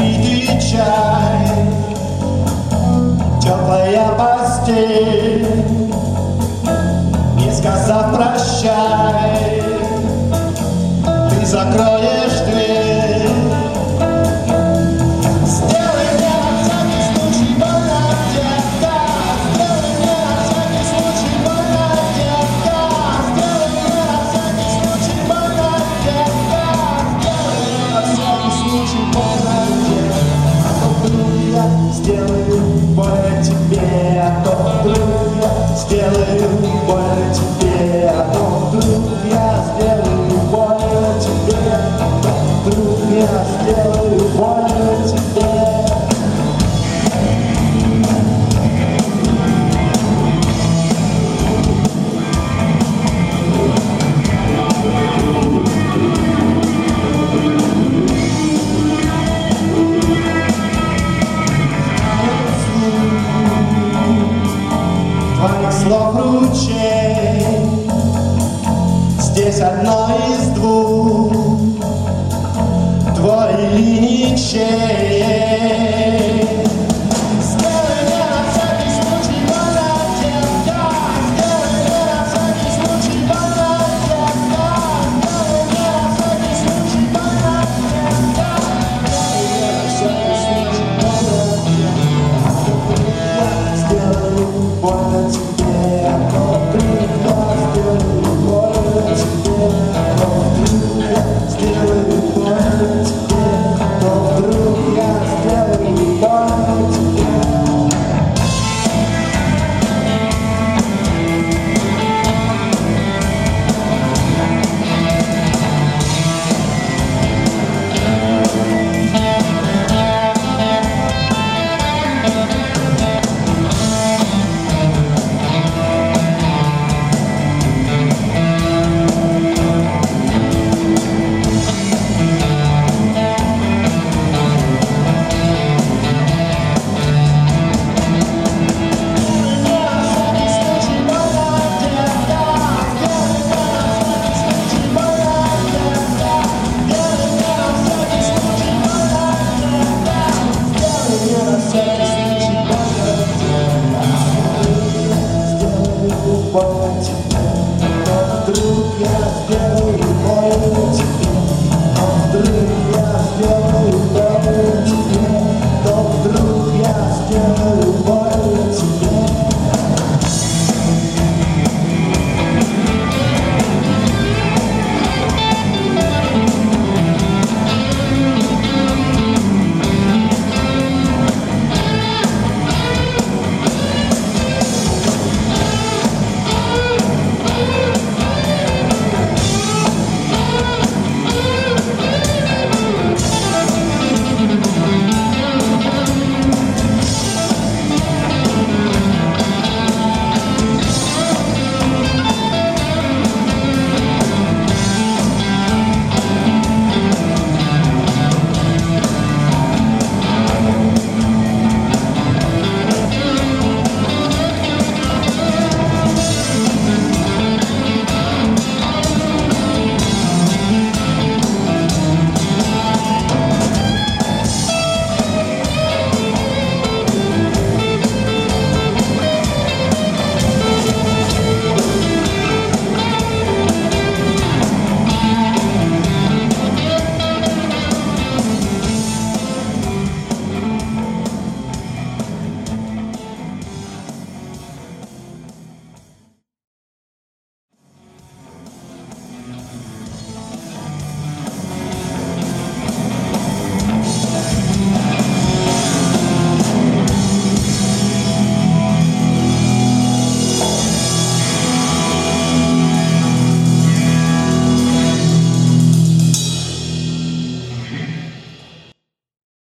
недопитый чай, теплая постель, не сказав прощай, ты закроешь дверь. Сделай мне на всякий случай больно, детка. Сделай мне на всякий случай больно, детка. Сделай мне на всякий случай больно, детка. Сделай мне на всякий случай больно, детка. А то вдруг я сделаю больно тебе, а то вдруг я сделаю больно тебе, а то вдруг я сделаю больно тебе, а то вдруг я сделаю больно тебе. Твоих слов ручей, здесь одно